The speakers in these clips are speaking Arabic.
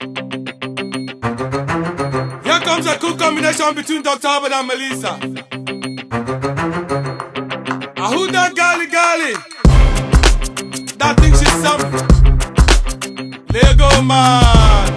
Here comes a cool combination between Dr. Albert and Melissa. Who that gali gali? That thinks she's something. Lego man.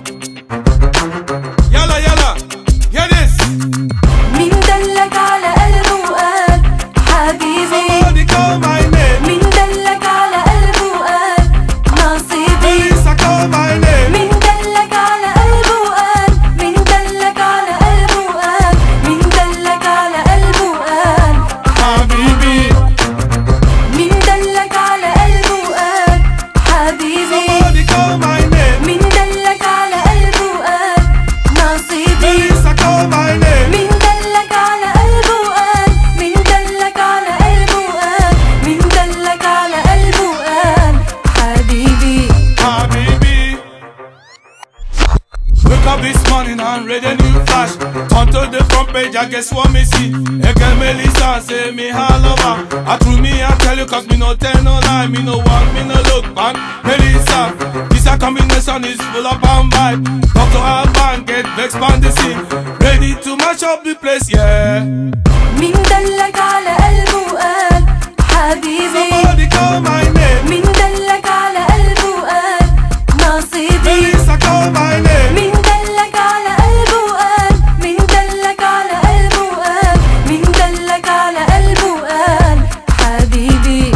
Yalla yalla. Hear this. مين دلك على قلبه وقال حبيبي؟ Somebody call my name. مين دلك على قلبه وقال نصيبي؟ Melissa call my name. مين دلك على قلبه وقال؟ مين دلك على قلبه وقال؟ مين دلك على قلبه وقال حبيبي. مين دلك على قلبه وقال حبيبي؟ Somebody call my name. مين دلك على قلبه وقال نصيبي؟ Melissa call my name. مين دلك على قلبه وقال؟ مين دلك على قلبه وقال؟ مين دلك على قلبه وقال حبيبي؟ Habibi. Wake up this morning and read a new flash. Turn to the front page, I guess what me see. Again, Melissa say me all over. I threw me, I tell you, cause me no tell no lie. Me no walk, me no look back. Melissa, this a combination is full of bomb vibe. Dr. Alban get vexed on the scene. Ready to mash up the place, yeah. مين دلك على قلبه وقال حبيبي؟ Somebody call my name. مين دلك على قلبه وقال نصيبي؟ Melissa call my name. مين دلك على قلبه وقال؟ مين دلك على قلبه وقال؟ مين دلك على قلبه وقال حبيبي؟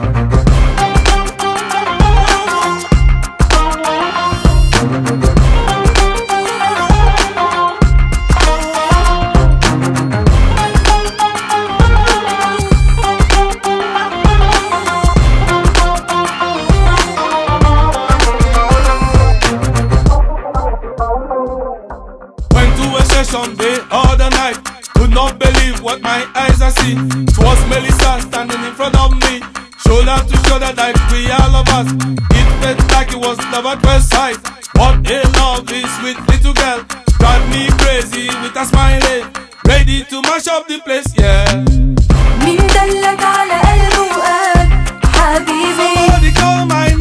Went to a session the other night. Could not believe what my eyes are see. It was Melissa standing in front of me, shoulder to shoulder like we all of us. It felt like it was love at first sight. What a lovely sweet little girl, drive me crazy with a smile, ready to mash up the place, yeah. مين دلك على قلبه وقال حبيبي؟ Somebody call my